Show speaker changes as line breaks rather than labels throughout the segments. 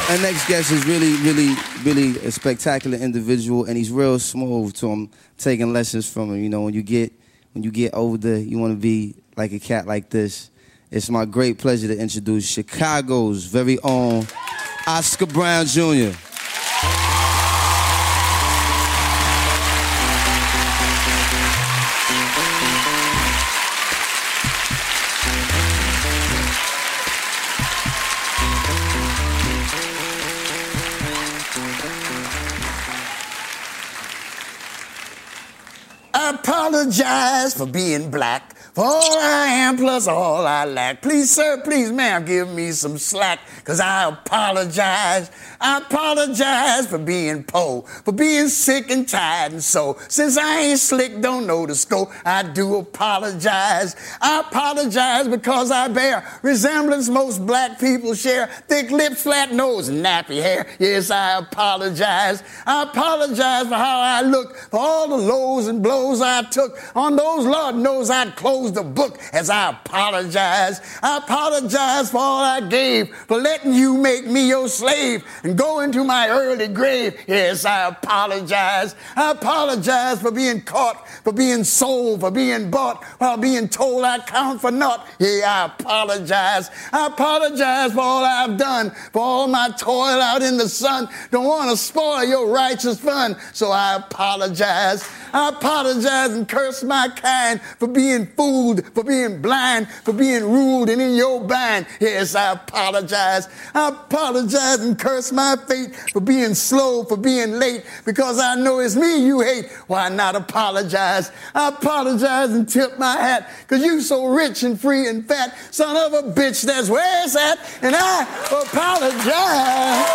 Our next guest is really a spectacular individual, and he's real smooth. So I'm taking lessons from him. You know, when you get older, you want to be like a cat like this. It's my great pleasure to introduce Chicago's very own Oscar Brown Jr.
I apologize for being black, for all I am plus all I lack. Please, sir, please, ma'am, give me some slack, cause I apologize. I apologize for being poor, for being sick and tired and so. Since I ain't slick, don't know the scope, I do apologize. I apologize because I bear resemblance most black people share. Thick lips, flat nose, and nappy hair. Yes, I apologize. I apologize for how I look, for all the lows and blows I took. On those, Lord knows I'd close the book as I apologize. I apologize for all I gave, for letting you make me your slave and go into my early grave. Yes, I apologize. I apologize for being caught, for being sold, for being bought, while being told I count for naught. Yeah, I apologize. I apologize for all I've done, for all my toil out in the sun. Don't want to spoil your righteous fun, so I apologize. I apologize and curse my kind for being fooled, for being blind, for being ruled and in your bind. Yes, I apologize. I apologize and curse my fate for being slow, for being late, because I know it's me you hate. Why not apologize? I apologize and tip my hat, because you so rich and free and fat. Son of a bitch, that's where it's at, and I apologize.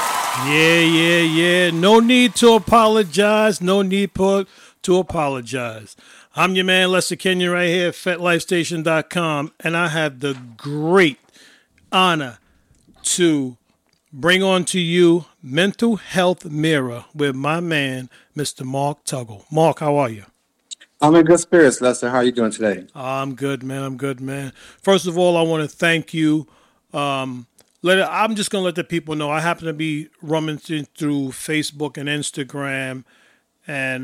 Yeah. No need to apologize. No need to apologize. I'm your man, Lester Kenyon, right here at FetLifeStation.com, and I have the great honor to bring on to you Mental Health Mirror with my man, Mr. Mark Tuggle. Mark, how are you?
I'm in good spirits, Lester. How are you doing today?
I'm good, man. First of all, I want to thank you. I'm just going to let the people know I happen to be rummaging through Facebook and Instagram, and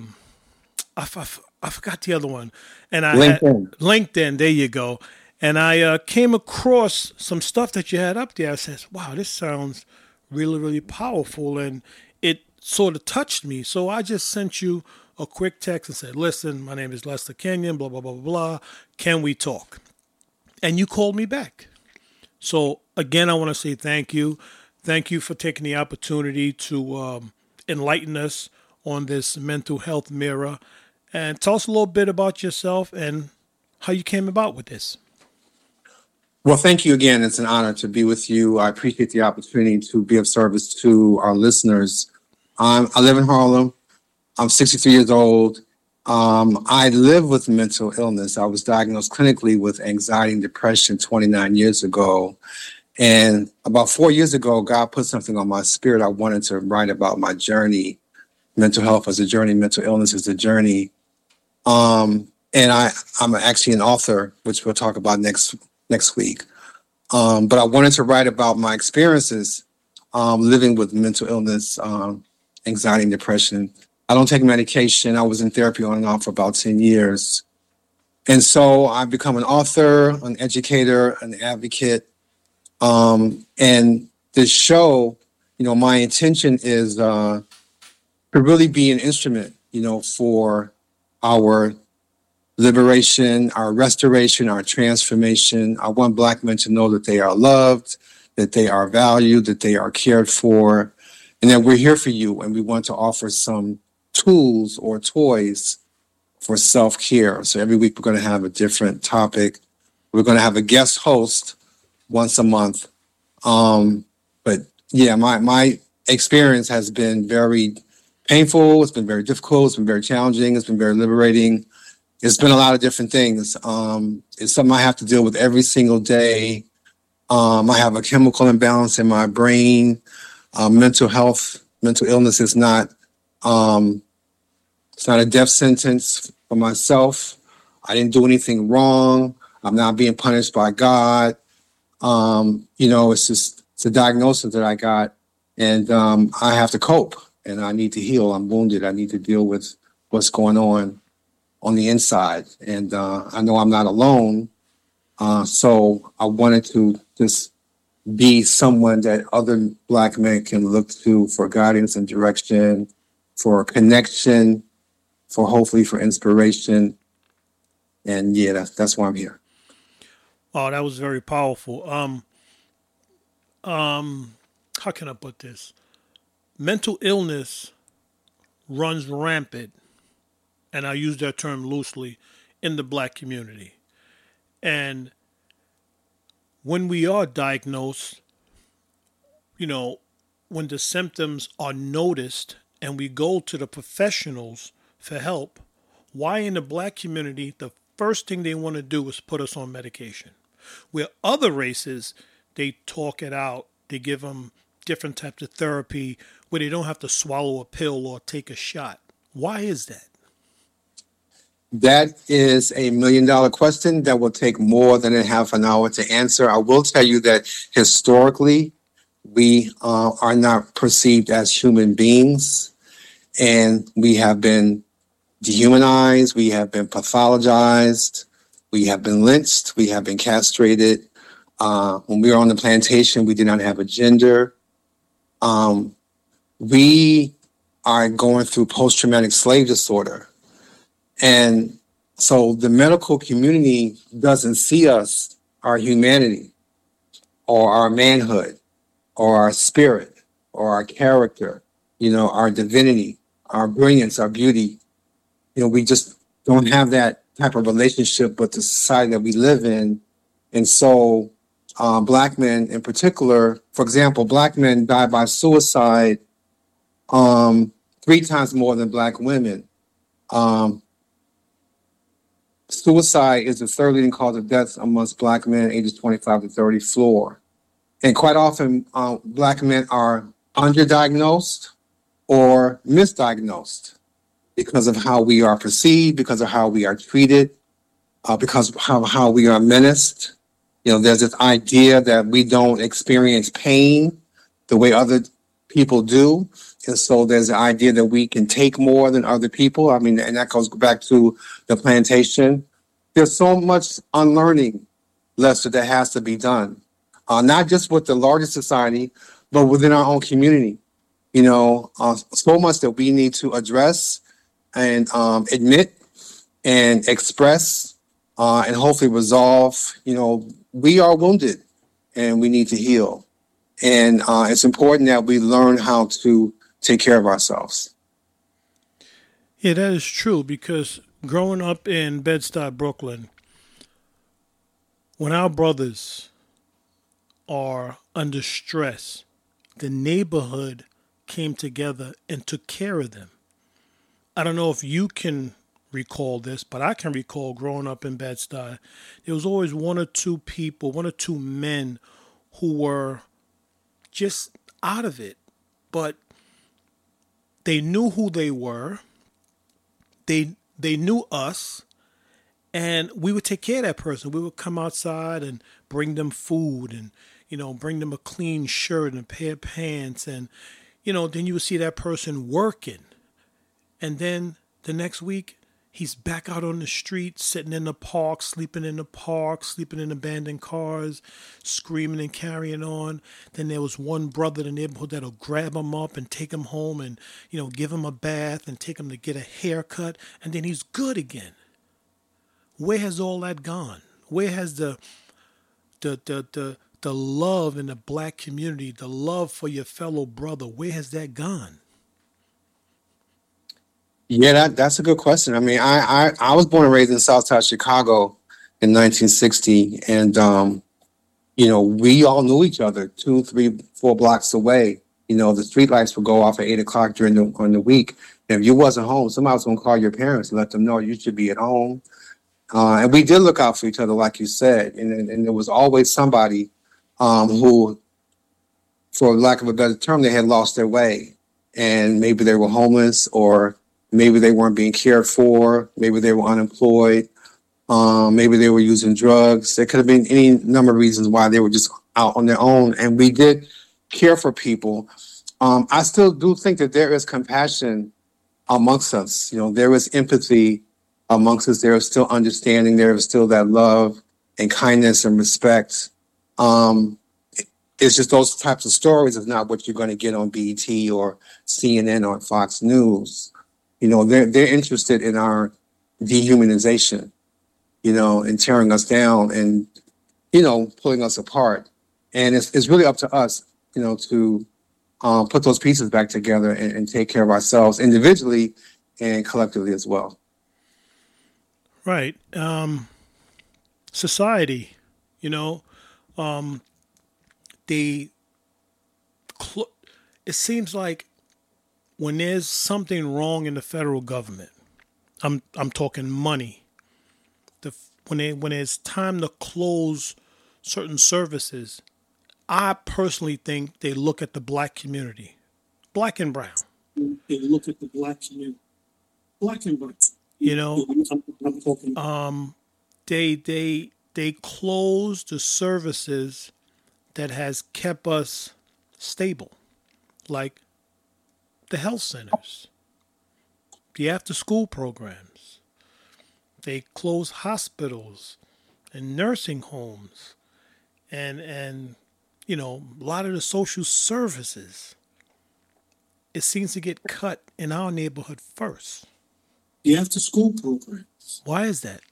I forgot the other one. And LinkedIn, there you go. And I came across some stuff that you had up there. I said, wow, this sounds really, really powerful. And it sort of touched me. So I just sent you a quick text and said, listen, my name is Lester Kenyon, blah, blah, blah, blah, blah. Can we talk? And you called me back. So again, I want to say thank you. Thank you for taking the opportunity to enlighten us on this mental health mirror. And tell us a little bit about yourself and how you came about with this.
Well, thank you again. It's an honor to be with you. I appreciate the opportunity to be of service to our listeners. I live in Harlem. I'm 63 years old. I live with mental illness. I was diagnosed clinically with anxiety and depression 29 years ago. And about 4 years ago, God put something on my spirit. I wanted to write about my journey. Mental health as a journey, mental illness as a journey. And I'm actually an author, which we'll talk about next week. But I wanted to write about my experiences living with mental illness, anxiety and depression. I don't take medication. I was in therapy on and off for about 10 years. And so I've become an author, an educator, an advocate. And this show, my intention is to really be an instrument, for our liberation, our restoration, our transformation. I want Black men to know that they are loved, that they are valued, that they are cared for, and that we're here for you. And we want to offer some tools or toys for self-care. So every week we're going to have a different topic. We're going to have a guest host once a month. But yeah, my experience has been very painful. It's been very difficult. It's been very challenging. It's been very liberating. It's been a lot of different things. It's something I have to deal with every single day. I have a chemical imbalance in my brain. Mental illness is not, it's not a death sentence for myself. I didn't do anything wrong. I'm not being punished by God. It's just It's a diagnosis that I got, and I have to cope, and I need to heal. I'm wounded. I need to deal with what's going on the inside, and I know I'm not alone. So I wanted to just be someone that other Black men can look to for guidance and direction, for connection, for hopefully for inspiration. And yeah, that's why I'm here.
Oh, that was very powerful. How can I put this? Mental illness runs rampant, and I use that term loosely, in the Black community. And when we are diagnosed, when the symptoms are noticed and we go to the professionals for help, why in the Black community, the first thing they want to do is put us on medication? Where other races, they talk it out. They give them different types of therapy where they don't have to swallow a pill or take a shot. Why is that?
That is a $1 million question that will take more than a half an hour to answer. I will tell you that historically, we are not perceived as human beings, and we have been dehumanized, we have been pathologized, we have been lynched, we have been castrated. When we were on the plantation, we did not have a gender. We are going through post-traumatic slave disorder. And so the medical community doesn't see us, our humanity, or our manhood, or our spirit, or our character, our divinity, our brilliance, our beauty. We just don't have that type of relationship with the society that we live in. And so Black men in particular, for example, Black men die by suicide 3 times more than Black women. Suicide is the third leading cause of death amongst Black men ages 25 to 30 floor. And quite often, Black men are underdiagnosed or misdiagnosed because of how we are perceived, because of how we are treated, because of how we are menaced. There's this idea that we don't experience pain the way other people do. And so there's the idea that we can take more than other people. And that goes back to the plantation. There's so much unlearning, Lester, that has to be done. Not just with the larger society, but within our own community. So much that we need to address and admit and express and hopefully resolve. We are wounded and we need to heal. And it's important that we learn how to take care of ourselves.
Yeah, that is true, because growing up in Bed-Stuy, Brooklyn, when our brothers are under stress, the neighborhood came together and took care of them. I don't know if you can recall this, but I can recall growing up in Bed-Stuy, there was always 1 or 2 people, 1 or 2 men who were just out of it, but they knew who they were. They knew us, and we would take care of that person. We would come outside and bring them food and, bring them a clean shirt and a pair of pants. And, then you would see that person working. And then the next week, he's back out on the street, sitting in the park, sleeping in abandoned cars, screaming and carrying on. Then there was one brother in the neighborhood that'll grab him up and take him home and, give him a bath and take him to get a haircut. And then he's good again. Where has all that gone? Where has the love in the Black community, the love for your fellow brother, where has that gone?
Yeah, that's a good question. I was born and raised in Southside Chicago in 1960, and we all knew each other 2, 3, 4 blocks away. The street lights would go off at 8 o'clock during the week. And if you wasn't home, somebody was going to call your parents and let them know you should be at home. And we did look out for each other, like you said, and there was always somebody who, for lack of a better term, they had lost their way, and maybe they were homeless, or maybe they weren't being cared for. Maybe they were unemployed. Maybe they were using drugs. There could have been any number of reasons why they were just out on their own. And we did care for people, I still do think that there is compassion amongst us. There is empathy amongst us. There is still understanding. There is still that love and kindness and respect. It's just those types of stories is not what you're going to get on BET or CNN or Fox News. They're interested in our dehumanization, and tearing us down and, pulling us apart. And it's really up to us, to put those pieces back together and take care of ourselves individually and collectively as well.
Right. Society, it seems like when there's something wrong in the federal government, I'm talking money. When it's time to close certain services, I personally think they look at the black community, black and brown.
They look at the black community, black and brown. I'm talking.
They close the services that has kept us stable, like the health centers, the after-school programs. They close hospitals and nursing homes, and a lot of the social services. It seems to get cut in our neighborhood first.
The after-school programs.
Why is that?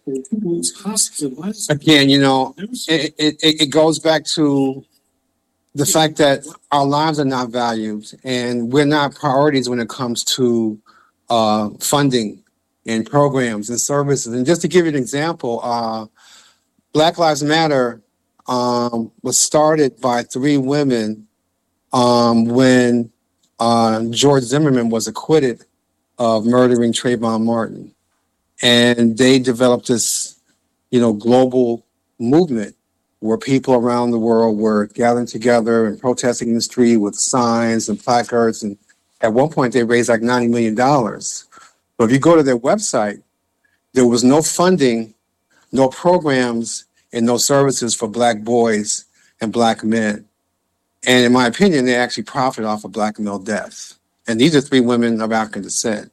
Again, it goes back to the fact that our lives are not valued and we're not priorities when it comes to funding and programs and services. And just to give you an example, Black Lives Matter was started by 3 women when George Zimmerman was acquitted of murdering Trayvon Martin. And they developed this, global movement where people around the world were gathering together and protesting in the street with signs and placards. And at one point, they raised like $90 million. But if you go to their website, there was no funding, no programs, and no services for Black boys and Black men. And in my opinion, they actually profit off of Black male death. And these are 3 women of African descent.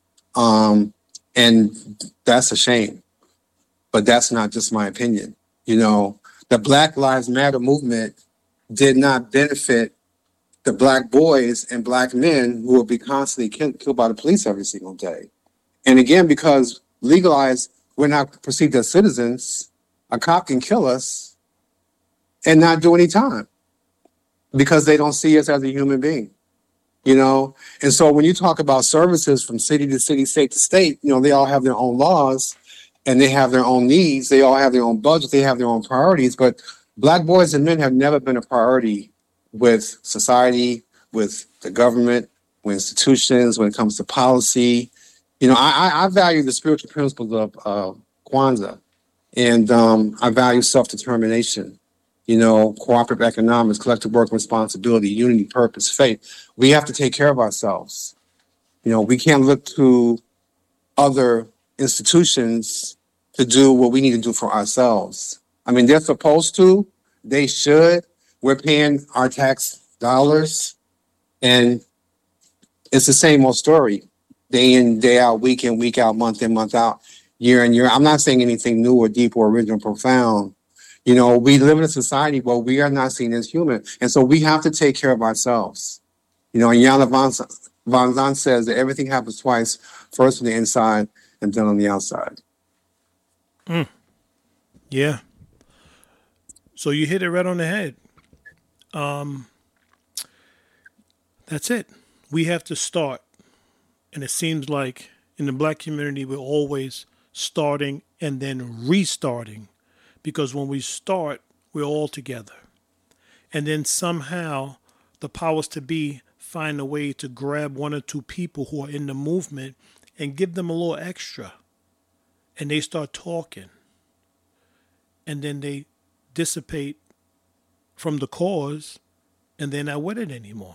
And that's a shame, but that's not just my opinion. The Black Lives Matter movement did not benefit the Black boys and Black men who will be constantly killed by the police every single day. And again, because legalized, we're not perceived as citizens, a cop can kill us and not do any time because they don't see us as a human being. And so when you talk about services from city to city, state to state, they all have their own laws and they have their own needs. They all have their own budget. They have their own priorities. But Black boys and men have never been a priority with society, with the government, with institutions, when it comes to policy. I value the spiritual principles of Kwanzaa, and I value self-determination. Cooperative economics, collective work responsibility, unity, purpose, faith. We have to take care of ourselves. We can't look to other institutions to do what we need to do for ourselves. I mean, they're supposed to, they should. We're paying our tax dollars, and it's the same old story. Day in, day out, week in, week out, month in, month out, year in, year. I'm not saying anything new or deep or original, profound. We live in a society where we are not seen as human. And so we have to take care of ourselves. And Iyanla Vanzant says that everything happens twice, first on the inside and then on the outside.
Yeah. So you hit it right on the head. That's it. We have to start. And it seems like in the Black community, we're always starting and then restarting. Because when we start, we're all together. And then somehow the powers to be find a way to grab 1 or 2 people who are in the movement and give them a little extra. And they start talking. And then they dissipate from the cause and they're not with it anymore.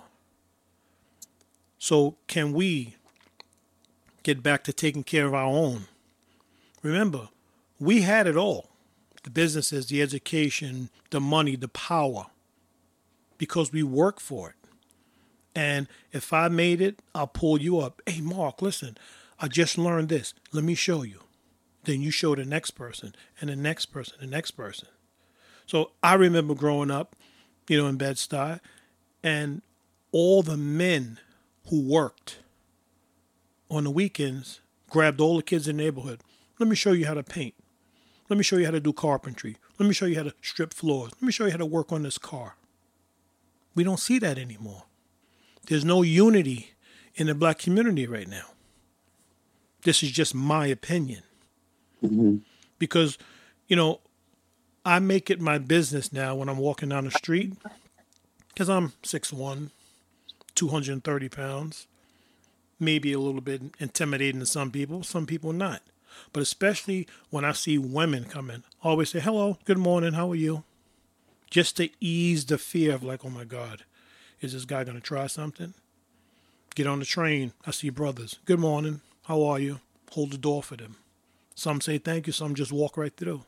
So can we get back to taking care of our own? Remember, we had it all. The businesses, the education, the money, the power. because we work for it. And if I made it, I'll pull you up. Hey, Mark, listen, I just learned this. Let me show you. Then you show the next person and the next person, the next person. So I remember growing up, in Bed-Stuy, and all the men who worked on the weekends grabbed all the kids in the neighborhood. Let me show you how to paint. Let me show you how to do carpentry. Let me show you how to strip floors. Let me show you how to work on this car. We don't see that anymore. There's no unity in the black community right now. This is just my opinion.
Mm-hmm.
Because, I make it my business now when I'm walking down the street, because I'm 6'1", 230 pounds, maybe a little bit intimidating to some people not. But especially when I see women come in, I always say, hello, good morning, how are you? Just to ease the fear of like, oh my God, is this guy going to try something? Get on the train, I see brothers, good morning, how are you? Hold the door for them. Some say thank you, some just walk right through.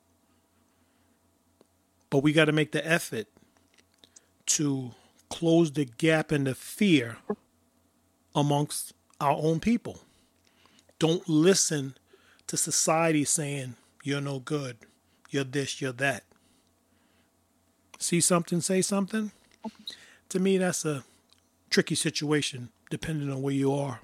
But we got to make the effort to close the gap in the fear amongst our own people. Don't listen to society saying, you're no good, you're this, you're that. See something, say something? To me, that's a tricky situation, depending on where you are.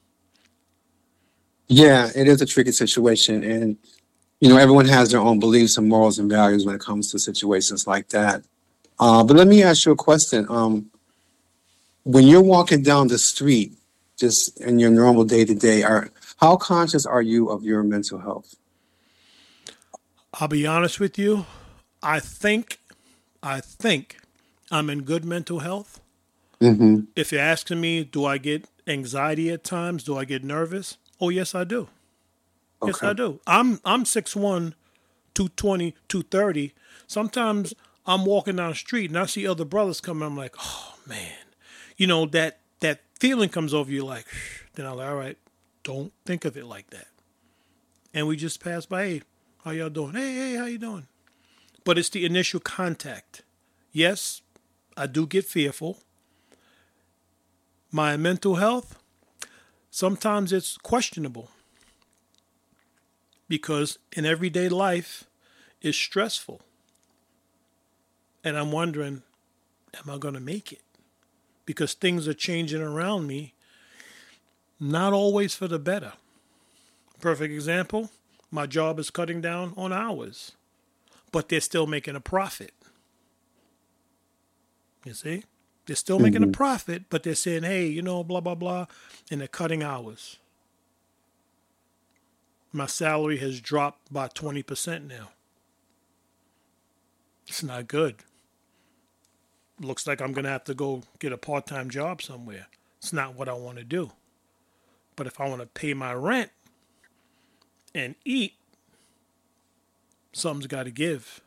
Yeah, it is a tricky situation. And, everyone has their own beliefs and morals and values when it comes to situations like that. But let me ask you a question. When you're walking down the street, just in your normal day-to-day, how conscious are you of your mental health?
I'll be honest with you. I think I'm in good mental health.
Mm-hmm.
If you're asking me, do I get anxiety at times? Do I get nervous? Oh, yes, I do.
Okay.
Yes, I do. I'm 6'1", 220, 230. Sometimes I'm walking down the street and I see other brothers coming. I'm like, oh, man. That feeling comes over you like, then I'm like, all right, don't think of it like that. And we just pass by, hey, how y'all doing? Hey, how you doing? But it's the initial contact. Yes, I do get fearful. My mental health, sometimes it's questionable because in everyday life it's stressful. And I'm wondering, am I going to make it? Because things are changing around me, not always for the better. Perfect example, my job is cutting down on hours, but they're still making a profit. You see? They're still making a profit, but they're saying, hey, blah, blah, blah, and they're cutting hours. My salary has dropped by 20% now. It's not good. Looks like I'm going to have to go get a part-time job somewhere. It's not what I want to do. But if I want to pay my rent and eat, something's got to give.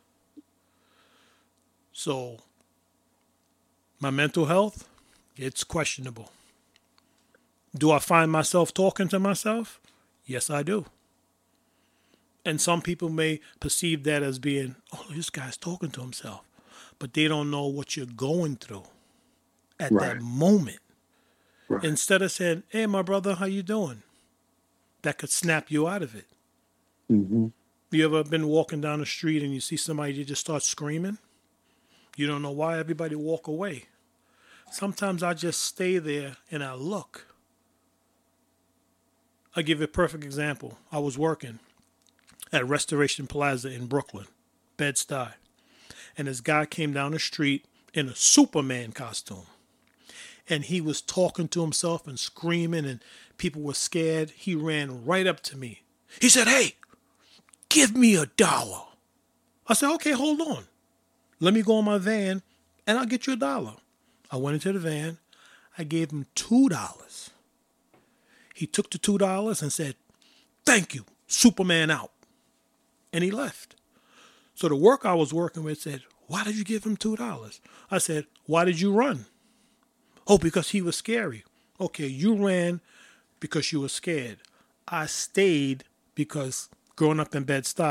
So my mental health, it's questionable. Do I find myself talking to myself? Yes, I do. And some people may perceive that as being, oh, this guy's talking to himself. But they don't know what you're going through at that moment. Right. Instead of saying, hey, my brother, how you doing? That could snap you out of it.
Mm-hmm.
You ever been walking down the street and you see somebody that just starts screaming? You don't know why, everybody walk away. Sometimes I just stay there and I look. I'll give you a perfect example. I was working at Restoration Plaza in Brooklyn, Bed-Stuy. And this guy came down the street in a Superman costume. And he was talking to himself and screaming and people were scared. He ran right up to me. He said, hey, give me $1. I said, okay, hold on. Let me go in my van and I'll get you $1. I went into the van. I gave him $2. He took the $2 and said, thank you, Superman out. And he left. So the worker I was working with said, why did you give him $2? I said, why did you run? Oh, because he was scary. Okay, you ran because you were scared. I stayed because growing up in Bed-Stuy,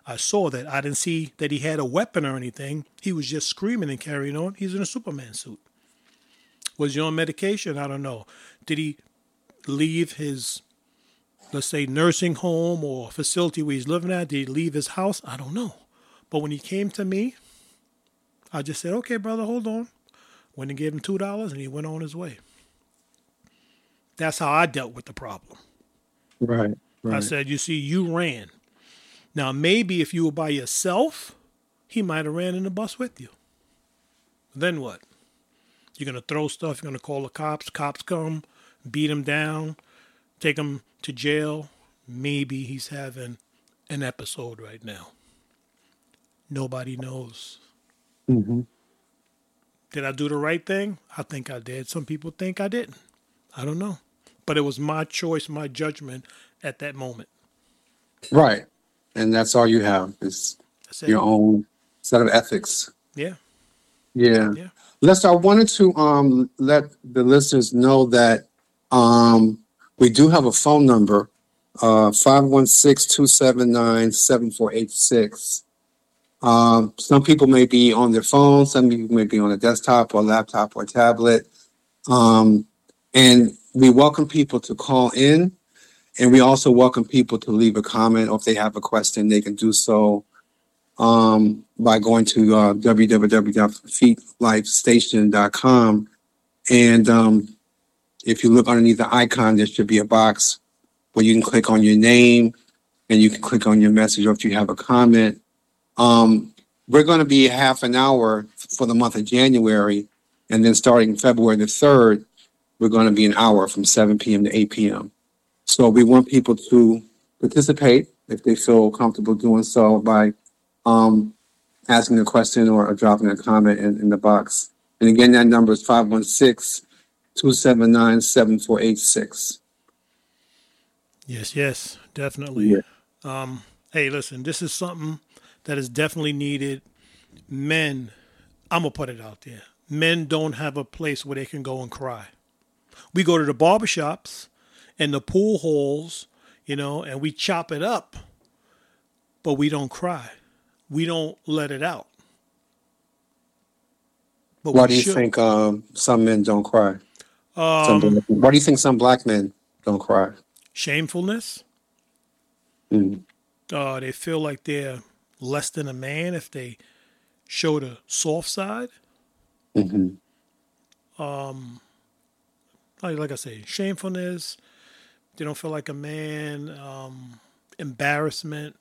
I saw that. I didn't see that he had a weapon or anything. He was just screaming and carrying on. He's in a Superman suit. Was he on medication? I don't know. Did he leave his, let's say, nursing home or facility where he's living at? Did he leave his house? I don't know. But when he came to me, I just said, okay, brother, hold on. Went and gave him $2 and he went on his way. That's how I dealt with the problem.
Right.
I said, you see, you ran. Now, maybe if you were by yourself, he might have ran in the bus with you. Then what? You're going to throw stuff. You're going to call the cops. Cops come, beat him down, take him to jail. Maybe he's having an episode right now. Nobody knows.
Mm-hmm.
Did I do the right thing? I think I did. Some people think I didn't. I don't know. But it was my choice, my judgment at that moment.
Right. And that's all you have is your own set of ethics.
Yeah.
Yeah. Lester, I wanted to let the listeners know that we do have a phone number, 516-279-7486. Some people may be on their phone, some people may be on a desktop or laptop or tablet. And we welcome people to call in, and we also welcome people to leave a comment, or if they have a question, they can do so by going to www.feetlifestation.com. And if you look underneath the icon, there should be a box where you can click on your name and you can click on your message, or if you have a comment. We're going to be half an hour for the month of January, and then starting February the 3rd, we're going to be an hour from 7 p.m. to 8 p.m. So we want people to participate if they feel comfortable doing so by asking a question or dropping a comment in the box. And again, that number is 516-279-7486.
Yes, definitely. Yeah. Hey, listen, this is something that is definitely needed. Men, I'm going to put it out there. Men don't have a place where they can go and cry. We go to the barbershops and the pool halls, and we chop it up, but we don't cry. We don't let it out.
But why do you think some men don't cry? Why do you think some black men don't cry?
Shamefulness.
Mm-hmm.
They feel like they're less than a man if they show the soft side.
Mm-hmm.
Like I say, shamefulness. They don't feel like a man. Embarrassment.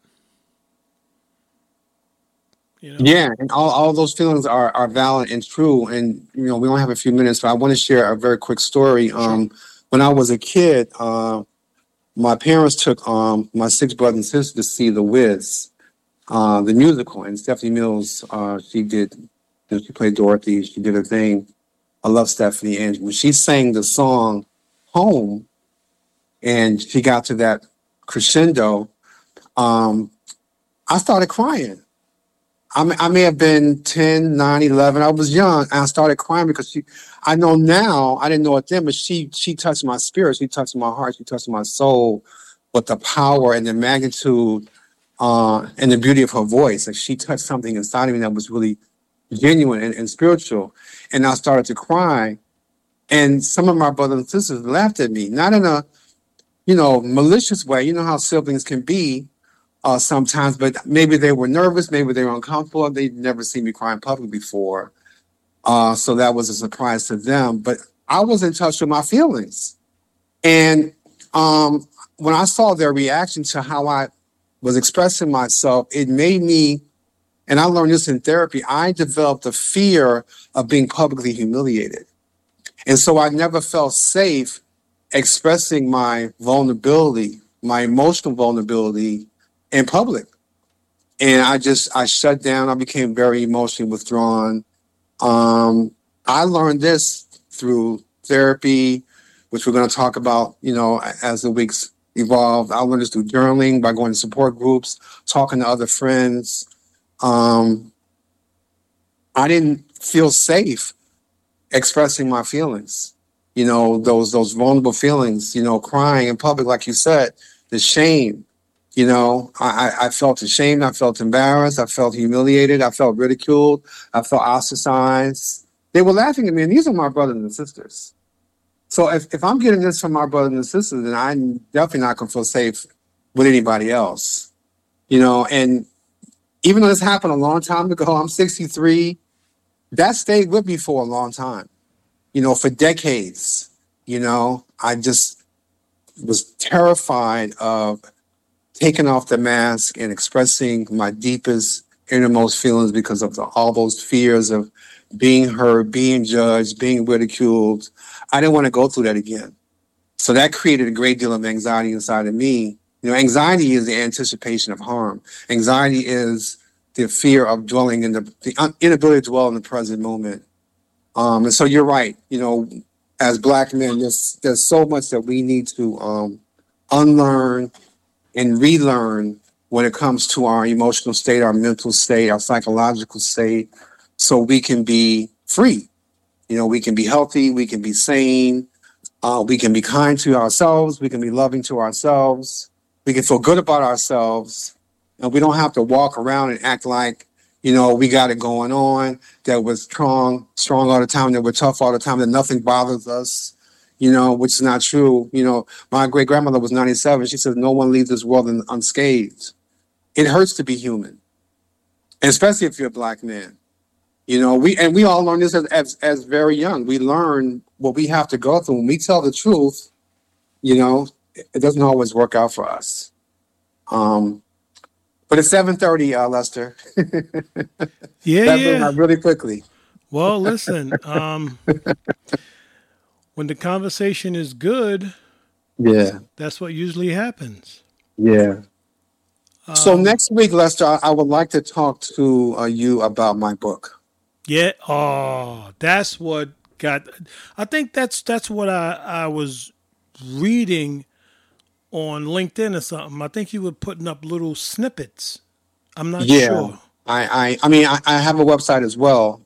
Yeah, and all those feelings are valid and true. And we only have a few minutes, but I want to share a very quick story.
Sure.
When I was a kid, my parents took my 6 brothers and sisters to see The Wiz, the musical, and Stephanie Mills. She did. She played Dorothy. She did her thing. I love Stephanie, and when she sang the song "Home," and she got to that crescendo, I started crying. I may have been 10, 9, 11. I was young, and I started crying because I know now, I didn't know it then, but she touched my spirit. She touched my heart. She touched my soul with the power and the magnitude and the beauty of her voice. Like, she touched something inside of me that was really genuine and spiritual. And I started to cry. And some of my brothers and sisters laughed at me, not in a, malicious way. You know how siblings can be. Sometimes, but maybe they were nervous, maybe they were uncomfortable. They'd never seen me cry in public before. So that was a surprise to them. But I was in touch with my feelings. And when I saw their reaction to how I was expressing myself, it made me, and I learned this in therapy, I developed a fear of being publicly humiliated. And so I never felt safe expressing my vulnerability, my emotional vulnerability in public. And I shut down. I became very emotionally withdrawn. I learned this through therapy, which we're going to talk about, as the weeks evolved. I learned this through journaling, by going to support groups, talking to other friends. I didn't feel safe expressing my feelings, those vulnerable feelings, crying in public, like you said, the shame, You know, I felt ashamed. I felt embarrassed. I felt humiliated. I felt ridiculed. I felt ostracized. They were laughing at me, and these are my brothers and sisters. So if I'm getting this from my brothers and sisters, then I'm definitely not going to feel safe with anybody else. You know, and even though this happened a long time ago, I'm 63, that stayed with me for a long time. You know, for decades. You know, I just was terrified of taking off the mask and expressing my deepest, innermost feelings because of all those fears of being hurt, being judged, being ridiculed. I didn't want to go through that again. So that created a great deal of anxiety inside of me. You know, anxiety is the anticipation of harm. Anxiety is the fear of dwelling in the inability to dwell in the present moment. And so you're right. You know, as Black men, there's so much that we need to unlearn and relearn when it comes to our emotional state, our mental state, our psychological state, so we can be free. You know, we can be healthy, we can be sane, we can be kind to ourselves, we can be loving to ourselves, we can feel good about ourselves, and we don't have to walk around and act like, you know, we got it going on, that we're strong all the time, that we're tough all the time, that nothing bothers us. You know, which is not true. You know, my great grandmother was 97. She said, no one leaves this world unscathed. It hurts to be human, and especially if you're a Black man. You know, we all learn this as very young. We learn what we have to go through. When we tell the truth, you know, it doesn't always work out for us. But it's 7:30, Lester.
Yeah.
Went really quickly.
Well, listen. When the conversation is good, that's what usually happens.
Yeah. So next week, Lester, I would like to talk to you about my book.
Yeah. Oh, that's what got. I think that's what I was reading on LinkedIn or something. I think you were putting up little snippets. I'm not sure.
I mean, I have a website as well,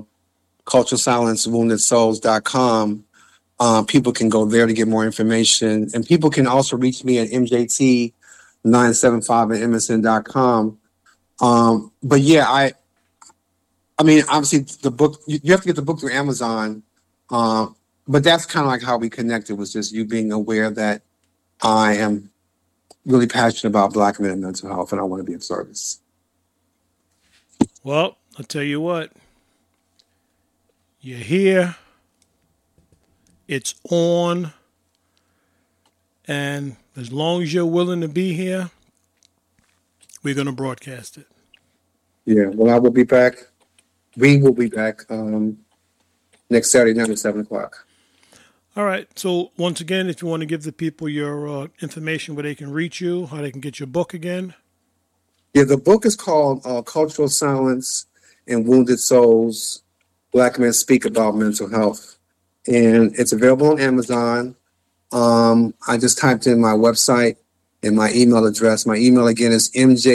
culturalsilencewoundedsouls.com. People can go there to get more information, and people can also reach me at MJT975 at MSN.com. But yeah, I mean, obviously the book, you have to get the book through Amazon. But that's kind of like how we connected, was just you being aware that I am really passionate about Black men and mental health, and I want to be of service.
Well, I'll tell you what, you're here. It's on, and as long as you're willing to be here, we're going to broadcast it.
Yeah, well, I will be back. We will be back next Saturday night at 7 o'clock.
All right. So once again, if you want to give the people your information where they can reach you, how they can get your book again.
Yeah, the book is called Cultural Silence and Wounded Souls, Black Men Speak About Mental Health. And it's available on Amazon. I just typed in my website and my email address. My email again is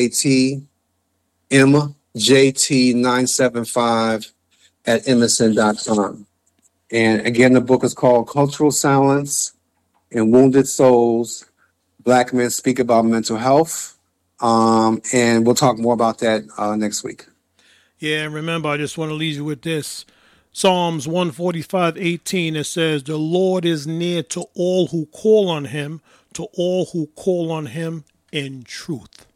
mjt975 at msn.com. And again, the book is called Cultural Silence and Wounded Souls, Black Men Speak About Mental Health. And we'll talk more about that next week.
Yeah, and remember, I just want to leave you with this. Psalms 145:18, it says, the Lord is near to all who call on him, to all who call on him in truth.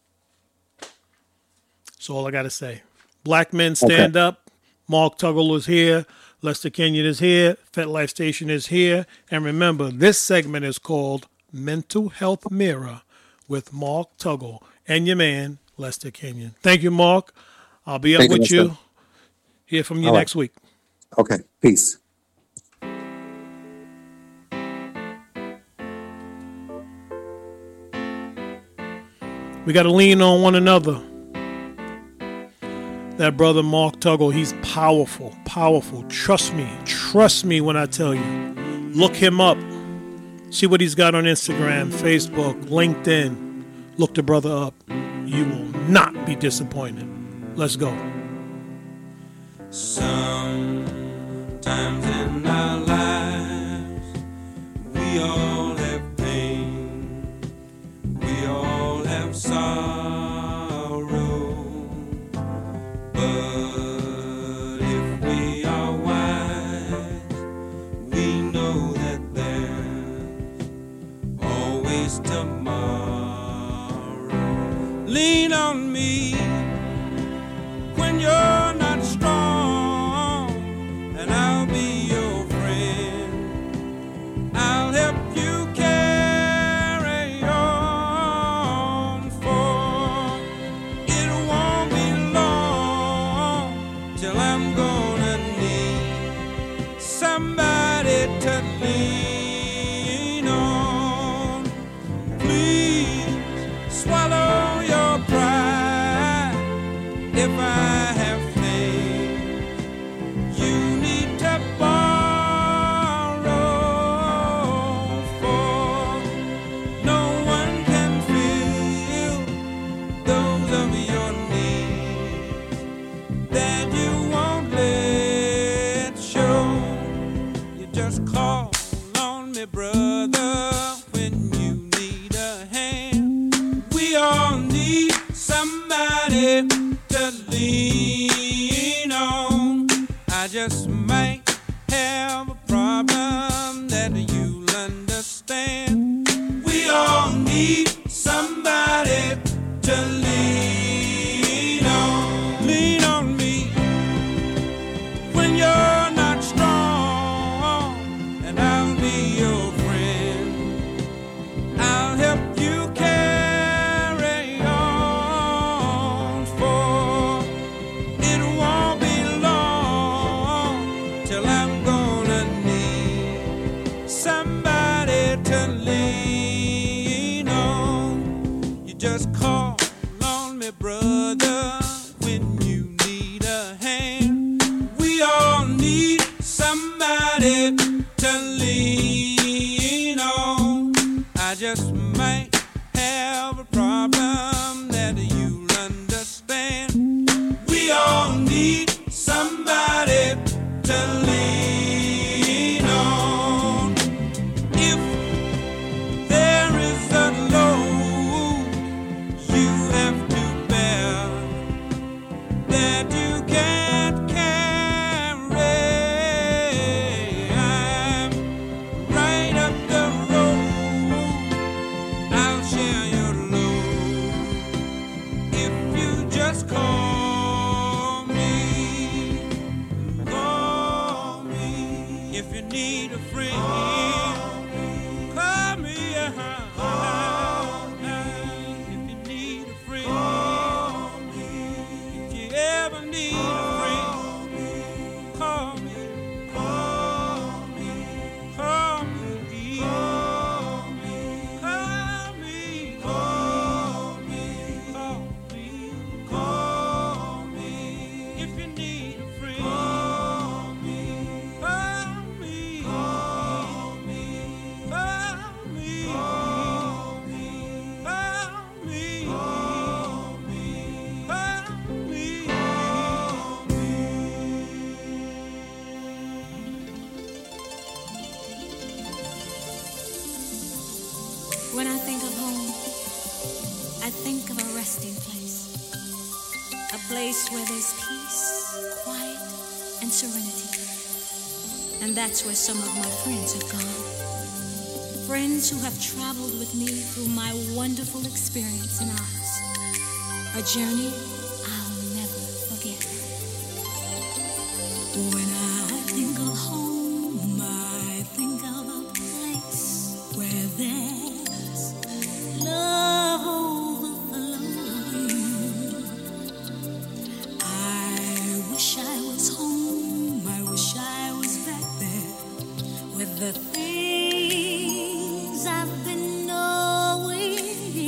That's all I got to say. Black men stand up. Mark Tuggle is here. Lester Kenyon is here. FetLife Station is here. And remember, this segment is called Mental Health Mirror with Mark Tuggle and your man, Lester Kenyon. Thank you, Mark. I'll be up with you. Hear from you next week.
Okay. Peace.
We got to lean on one another. That brother Mark Tuggle, he's powerful, powerful. Trust me when I tell you. Look him up. See what he's got on Instagram, Facebook, LinkedIn. Look the brother up. You will not be disappointed. Let's go.
Sometimes in our lives, we all have pain. We all have that you won't let show. You just call on me, brother, when you need a hand. We all need somebody to lean on. I just might have a problem that you'll understand. We all need somebody to lean on. Lean on me when you're not strong, and I'll be your friend. I'll help you carry on, for it won't be long till I'm gonna need somebody to lean on. You just call on me, brother, when you need a hand. We all need somebody to lean on. I just might have a problem that you'll understand. We all need somebody to lean on. If there is a load you have to bear that you can't carry, I'm right up the road. I'll share your load if you just call me. Call me if you need a friend. Call me. If you need a friend. If you ever need a friend, call me. Call me. Call me. Call me. Call me. Call me. Call me. If you need a friend, call me. Call me. Call me. Call me. Call me. Call me. Call me.
When I think of home, I think of a resting place. A place where there's peace, quiet, and serenity. And that's where some of my friends have gone. Friends who have traveled with me through my wonderful experience in Oz. A journey I'll never forget. When I think of home, I think of a place where there's love overflowing. I wish I was home, I wish I was back there with the things I've been knowing.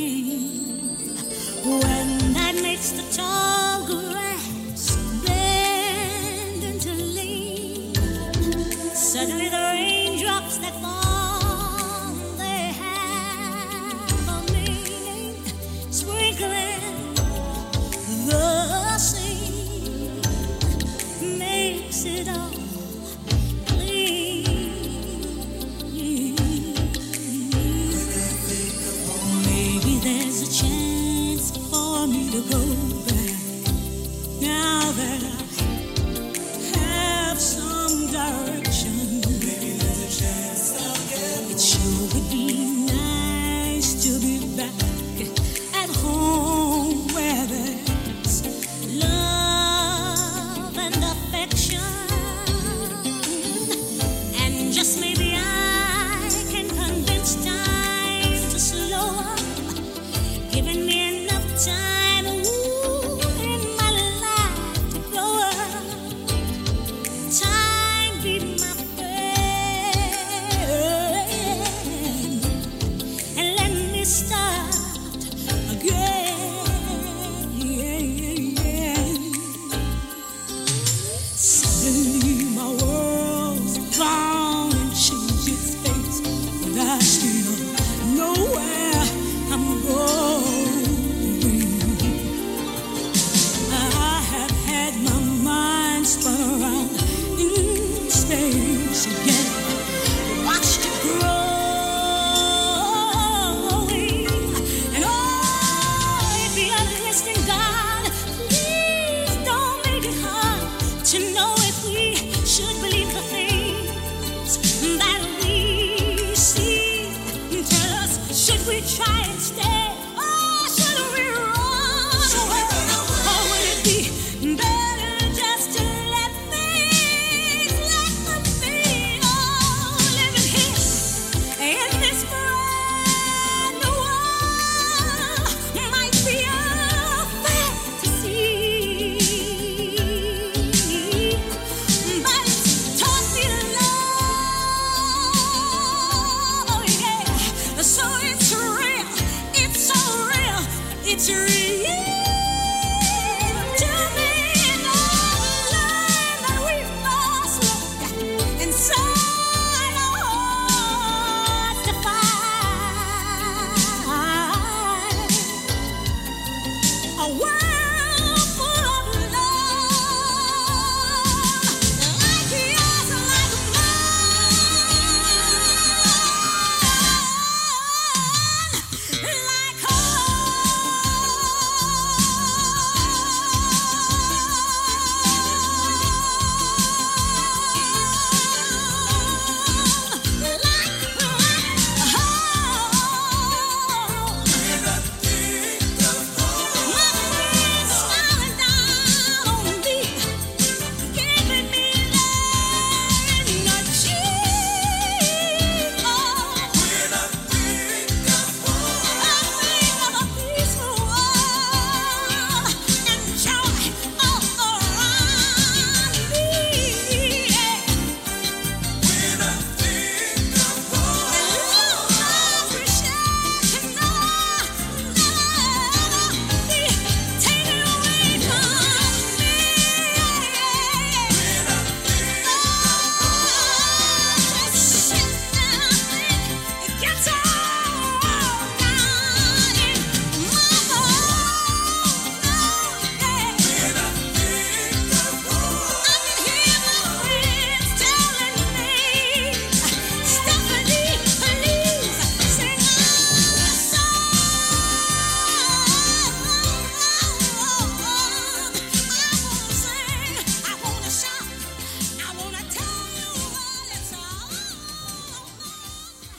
When night makes the tall grass bend into leaves, suddenly the raindrops that fall, they have a meaning, sprinkling the sea makes it all clean. Maybe there's a chance for me to go back now that I have some direction. Maybe there's a chance I'll get. It sure would be nice to be back at home where there's love and affection.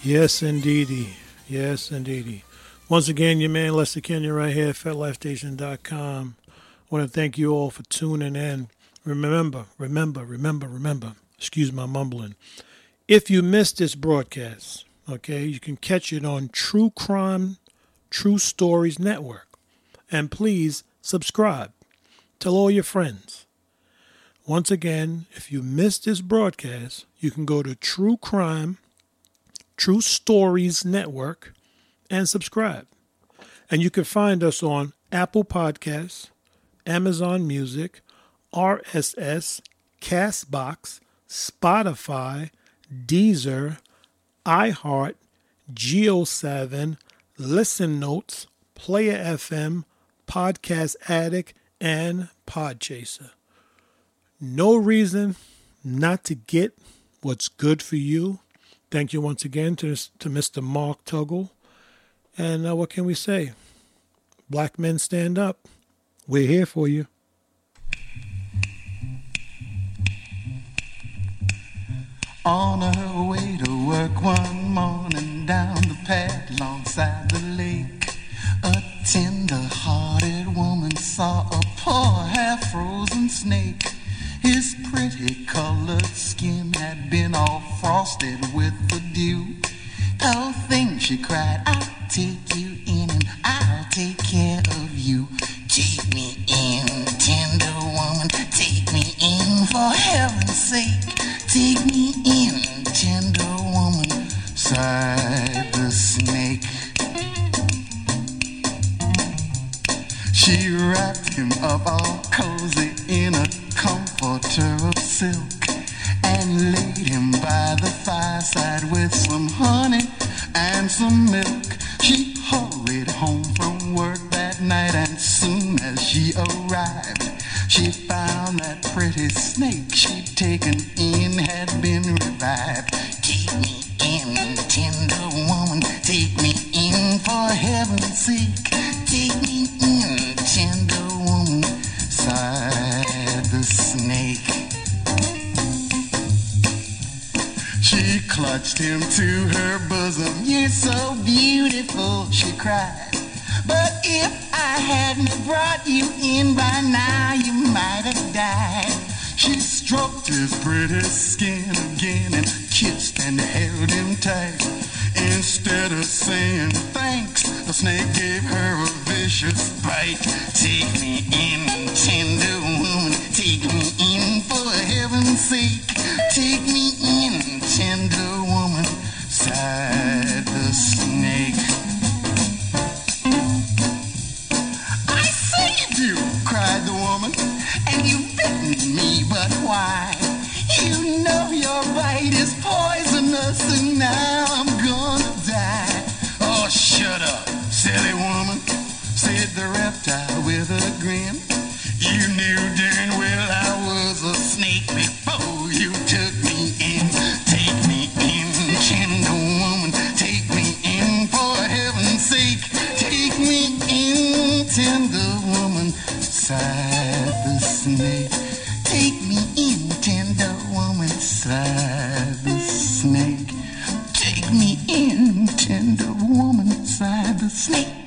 Yes, indeedy. Yes, indeedy. Once again, your man Lester Kenyon right here at FetLifeStation.com. I want to thank you all for tuning in. Remember, excuse my mumbling. If you missed this broadcast, okay, you can catch it on True Crime, True Stories Network. And please subscribe. Tell all your friends. Once again, if you missed this broadcast, you can go to True Crime, True Stories Network and subscribe. And you can find us on Apple Podcasts, Amazon Music, RSS, Castbox, Spotify, Deezer, iHeart, Geo7, Listen Notes, Player FM, Podcast Addict, and Podchaser. No reason not to get what's good for you. Thank you once again to Mr. Mark Tuggle. And what can we say? Black men stand up. We're here for you.
On her way to work one morning down the path alongside the lake, a tender-hearted woman saw a poor half-frozen snake. His pretty colored skin had been all frosted with the dew. Oh, thing, she cried, I'll take you in and I'll take care of you. Take me in, tender woman, take me in for heaven's sake. Take me in, tender woman, sighed the snake. She wrapped him up all cozy in a comforter of silk and laid him by the fireside with some honey and some milk. She hurried home from work that night, and soon as she arrived, she found that pretty snake she'd taken in had been revived. Take me in, tender woman, take me in for heaven's sake. Take me in, tender woman, sighed the snake. She clutched him to her bosom. You're so beautiful, she cried. But if I hadn't brought you in by now, you might have died. She stroked his pretty skin again and kissed and held him tight. Instead of saying thanks, the snake gave her a vicious bite. Take me in, tender woman, take me in for heaven's sake. Take me in, tender woman, sighed the snake. I saved you, cried the woman, and you've bitten me, but why? You know your bite is poisonous, and now I'm gonna die. Oh, shut up, silly woman, said the reptile with a grin. You knew darn well I was a snake before you took me in. Take me in, tender woman, take me in for heaven's sake. Take me in, tender woman, sighed the snake. Take me in, tender woman, sighed the snake. Take me in, tender woman, sighed the snake.